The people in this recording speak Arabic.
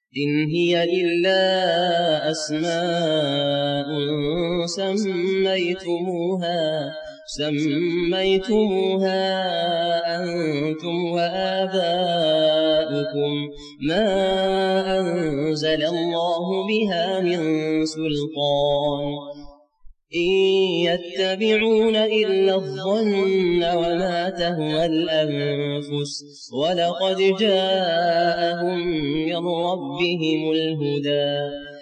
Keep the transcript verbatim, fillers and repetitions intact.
إن هي إلا أسماء سميتموها سميتموها أنتم وآباؤكم ما أنزل الله بها من سلطان إن يتبعون إلا الظن وما تهوى الأنفس ولقد جاءهم من ربهم الهدى